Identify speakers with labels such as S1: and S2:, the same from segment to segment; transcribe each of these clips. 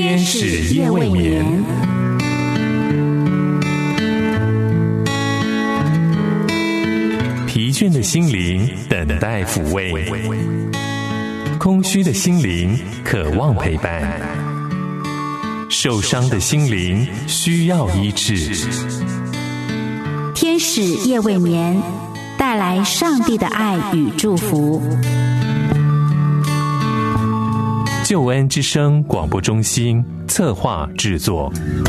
S1: 天使夜未眠。疲倦的心灵等待抚慰，空虚的心灵渴望陪伴，受伤的心灵需要医治。
S2: 天使夜未眠，带来上帝的爱与祝福。
S1: 救恩之声广播中心策划制作。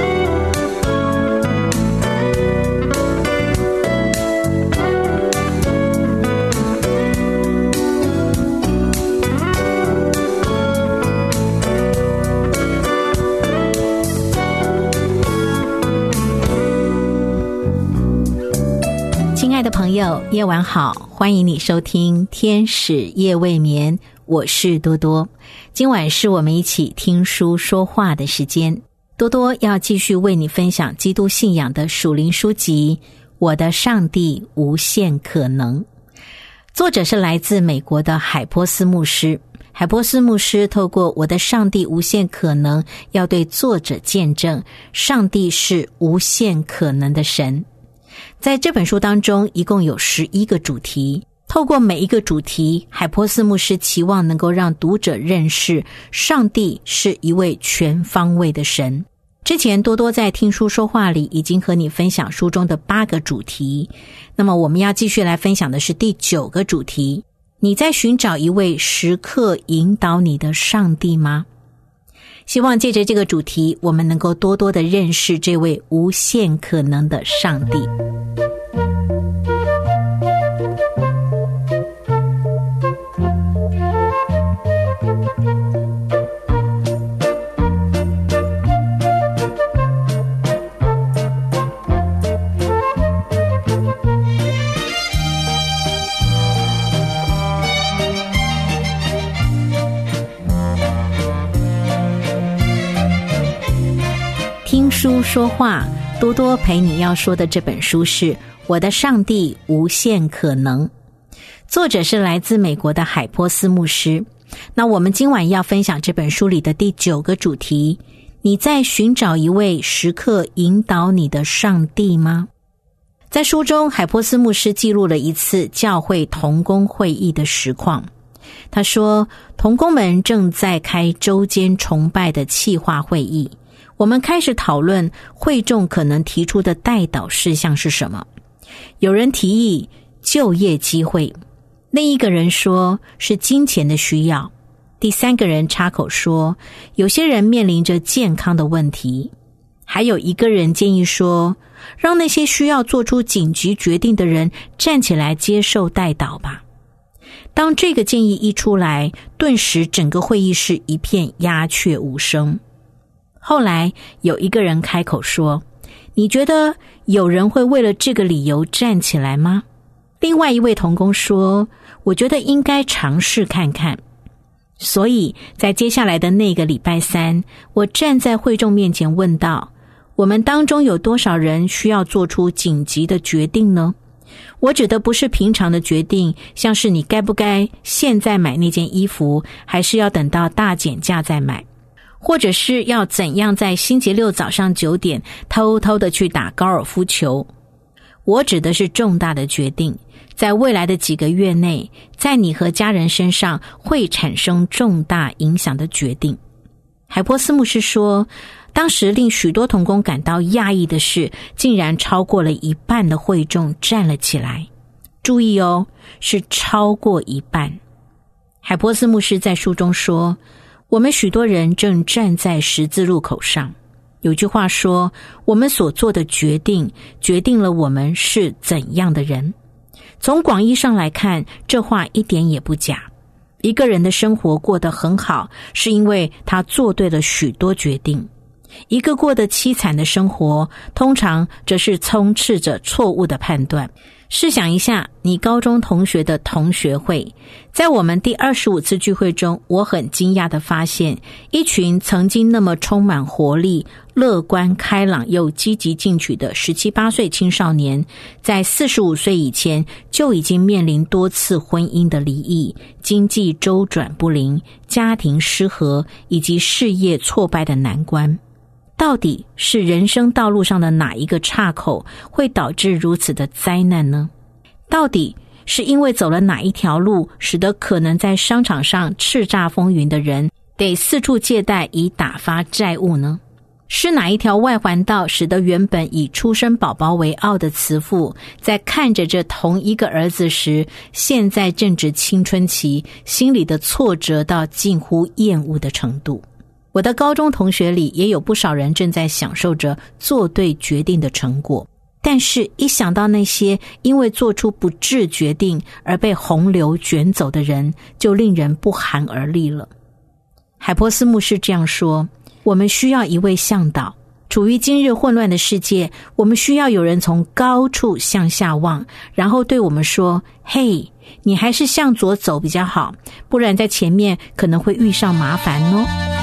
S2: 亲爱的朋友，夜晚好，欢迎你收听天使夜未眠，我是多多。今晚是我们一起听书说话的时间，多多要继续为你分享基督信仰的属灵书籍《我的上帝无限可能》。作者是来自美国的海波斯牧师。海波斯牧师透过《我的上帝无限可能》，要对作者见证上帝是无限可能的神。在这本书当中，一共有11个主题。透过每一个主题，海波斯牧师期望能够让读者认识上帝是一位全方位的神。之前多多在听书说话里已经和你分享书中的8个主题，那么我们要继续来分享的是第9个主题。你在寻找一位时刻引导你的上帝吗？希望借着这个主题，我们能够多多的认识这位无限可能的上帝。听书说话，多多陪你要说的这本书是《我的上帝无限可能》，作者是来自美国的海波斯牧师。那我们今晚要分享这本书里的第9个主题，你在寻找一位时刻引导你的上帝吗？在书中，海波斯牧师记录了一次教会同工会议的实况。他说，同工们正在开周间崇拜的企划会议，我们开始讨论会众可能提出的代祷事项是什么。有人提议就业机会，另一个人说是金钱的需要，第3个人插口说有些人面临着健康的问题，还有一个人建议说让那些需要做出紧急决定的人站起来接受代祷吧。当这个建议一出来，顿时整个会议室一片鸦雀无声。后来有一个人开口说，你觉得有人会为了这个理由站起来吗？另外一位同工说，我觉得应该尝试看看。所以在接下来的那个礼拜3，我站在会众面前问道，我们当中有多少人需要做出紧急的决定呢？我指的不是平常的决定，像是你该不该现在买那件衣服，还是要等到大减价再买，或者是要怎样在星期六早上9点偷偷的去打高尔夫球。我指的是重大的决定，在未来的几个月内，在你和家人身上会产生重大影响的决定。海波斯牧师说，当时令许多同工感到讶异的是，竟然超过了一半的会众站了起来。注意哦，是超过一半。海波斯牧师在书中说，我们许多人正站在十字路口上。有句话说，我们所做的决定，决定了我们是怎样的人。从广义上来看，这话一点也不假。一个人的生活过得很好，是因为他做对了许多决定。一个过得凄惨的生活，通常则是充斥着错误的判断。 试想一下，你高中同学的同学会，在我们第25次聚会中，我很惊讶地发现，一群曾经那么充满活力、乐观开朗又积极进取的17、18岁青少年，在45岁以前就已经面临多次婚姻的离异、经济周转不灵、家庭失和以及事业挫败的难关。到底是人生道路上的哪一个岔口会导致如此的灾难呢？到底是因为走了哪一条路，使得可能在商场上叱咤风云的人得四处借贷以打发债务呢？是哪一条外环道使得原本以出生宝宝为傲的慈父，在看着这同一个儿子时，现在正值青春期，心里的挫折到近乎厌恶的程度？我的高中同学里也有不少人正在享受着做对决定的成果，但是一想到那些因为做出不智决定而被洪流卷走的人，就令人不寒而栗了。海波斯牧师这样说，我们需要一位向导。处于今日混乱的世界，我们需要有人从高处向下望，然后对我们说，嘿，你还是向左走比较好，不然在前面可能会遇上麻烦哦。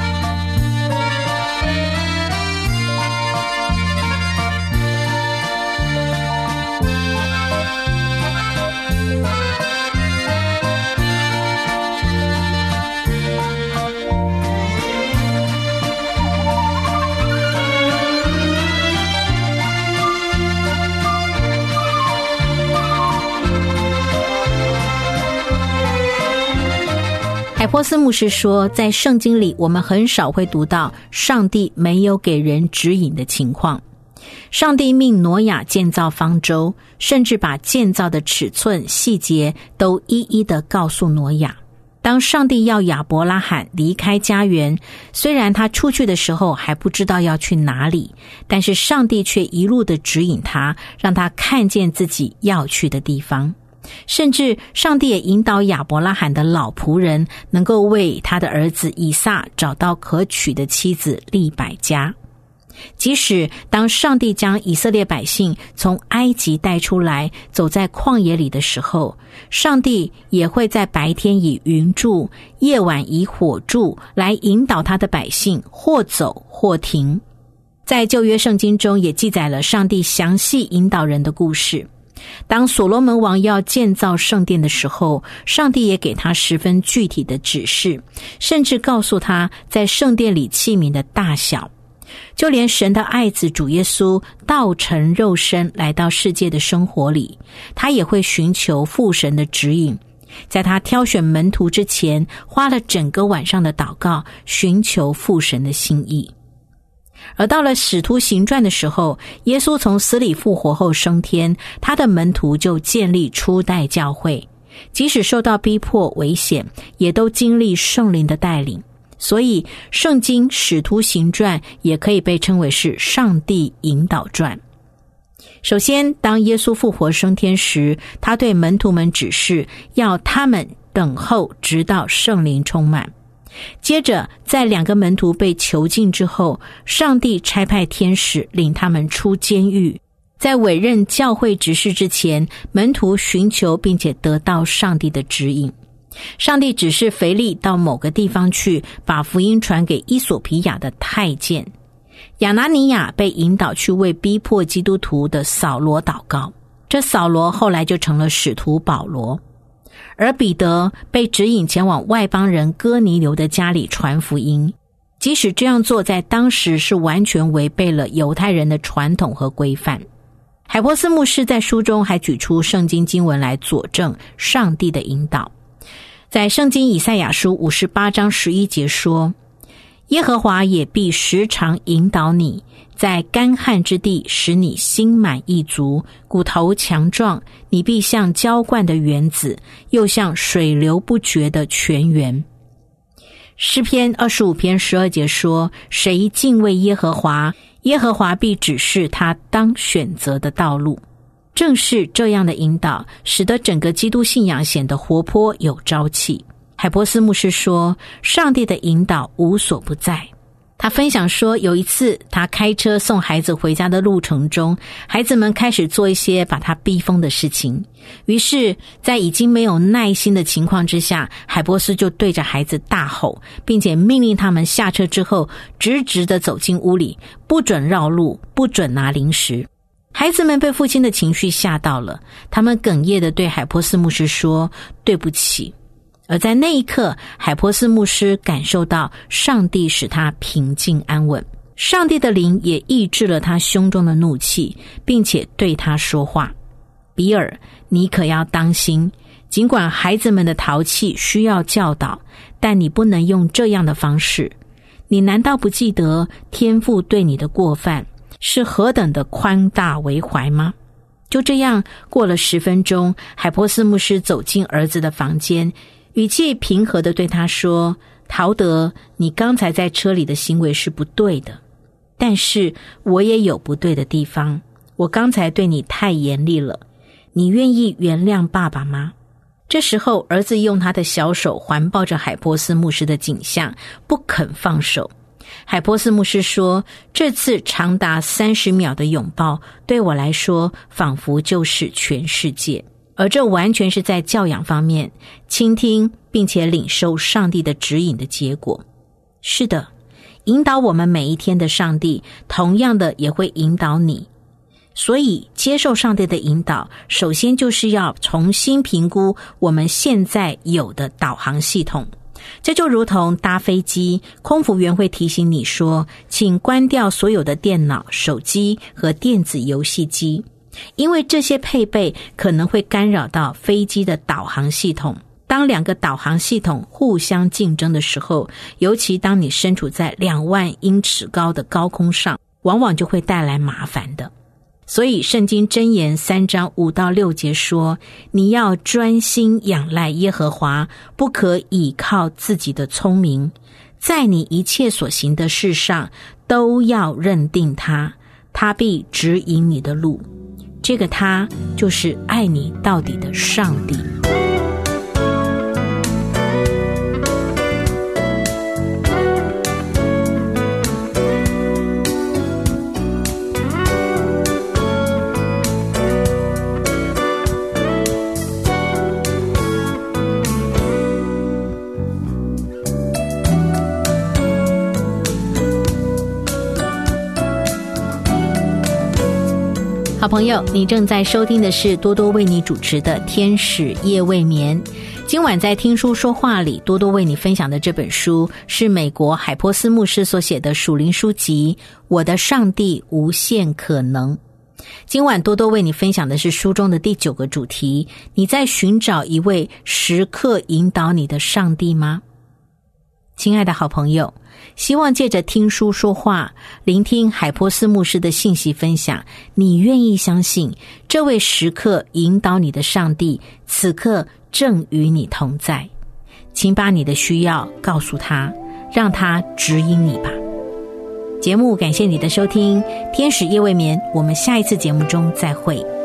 S2: 海波斯牧师说，在圣经里我们很少会读到上帝没有给人指引的情况。上帝命挪亚建造方舟，甚至把建造的尺寸细节都一一地告诉挪亚。当上帝要亚伯拉罕离开家园，虽然他出去的时候还不知道要去哪里，但是上帝却一路地指引他，让他看见自己要去的地方。甚至上帝也引导亚伯拉罕的老仆人能够为他的儿子以撒找到可娶的妻子利百加。即使当上帝将以色列百姓从埃及带出来，走在旷野里的时候，上帝也会在白天以云柱，夜晚以火柱来引导他的百姓或走或停。在旧约圣经中也记载了上帝详细引导人的故事。当所罗门王要建造圣殿的时候，上帝也给他十分具体的指示，甚至告诉他在圣殿里器皿的大小。就连神的爱子主耶稣道成肉身来到世界的生活里，他也会寻求父神的指引。在他挑选门徒之前，花了整个晚上的祷告，寻求父神的心意。而到了使徒行传的时候，耶稣从死里复活后升天，他的门徒就建立初代教会，即使受到逼迫危险，也都经历圣灵的带领。所以圣经使徒行传也可以被称为是上帝引导传。首先，当耶稣复活升天时，他对门徒们指示要他们等候直到圣灵充满。接着在2个门徒被囚禁之后，上帝差派天使领他们出监狱。在委任教会执事之前，门徒寻求并且得到上帝的指引。上帝指示腓力到某个地方去，把福音传给伊索比亚的太监。亚拿尼亚被引导去为逼迫基督徒的扫罗祷告，这扫罗后来就成了使徒保罗。而彼得被指引前往外邦人哥尼流的家里传福音，即使这样做在当时是完全违背了犹太人的传统和规范。海波斯牧师在书中还举出圣经经文来佐证上帝的引导。在圣经以赛亚书58章11节说，耶和华也必时常引导你，在干旱之地使你心满意足，骨头强壮，你必像浇灌的园子，又像水流不绝的泉源。诗篇25篇12节说，谁敬畏耶和华，耶和华必指示他当选择的道路。正是这样的引导，使得整个基督信仰显得活泼有朝气。海波斯牧师说，上帝的引导无所不在。 他分享说，有一次他开车送孩子回家的路程中，孩子们开始做一些把他逼疯的事情。于是在已经没有耐心的情况之下，海波斯就对着孩子大吼，并且命令他们下车之后直直地走进屋里，不准绕路，不准拿零食。孩子们被父亲的情绪吓到了，他们哽咽地对海波斯牧师说对不起。而在那一刻，海波斯牧师感受到上帝使他平静安稳，上帝的灵也抑制了他胸中的怒气，并且对他说话：比尔，你可要当心，尽管孩子们的淘气需要教导，但你不能用这样的方式。你难道不记得天父对你的过犯是何等的宽大为怀吗？就这样过了10分钟，海波斯牧师走进儿子的房间，语气平和地对他说：陶德，你刚才在车里的行为是不对的，但是我也有不对的地方，我刚才对你太严厉了，你愿意原谅爸爸吗？这时候儿子用他的小手环抱着海波斯牧师的颈项，不肯放手。海波斯牧师说，这次长达30秒的拥抱对我来说仿佛就是全世界，而这完全是在教养方面倾听并且领受上帝的指引的结果。是的，引导我们每一天的上帝同样的也会引导你，所以接受上帝的引导，首先就是要重新评估我们现在有的导航系统。这就如同搭飞机，空服员会提醒你说，请关掉所有的电脑、手机和电子游戏机，因为这些配备可能会干扰到飞机的导航系统。当2个导航系统互相竞争的时候，尤其当你身处在2万英尺高的高空上，往往就会带来麻烦的。所以圣经箴言3章5到6节说，你要专心仰赖耶和华，不可倚靠自己的聪明，在你一切所行的事上都要认定他，他必指引你的路。这个他就是爱你到底的上帝。好朋友，你正在收听的是多多为你主持的天使夜未眠。今晚在听书说话里，多多为你分享的这本书是美国海波斯牧师所写的属灵书籍《我的上帝无限可能》。今晚多多为你分享的是书中的第9个主题，你在寻找一位时刻引导你的上帝吗？亲爱的好朋友，希望借着听书说话，聆听海波斯牧师的信息分享，你愿意相信这位时刻引导你的上帝此刻正与你同在。请把你的需要告诉他，让他指引你吧。节目感谢你的收听，天使夜未眠，我们下一次节目中再会。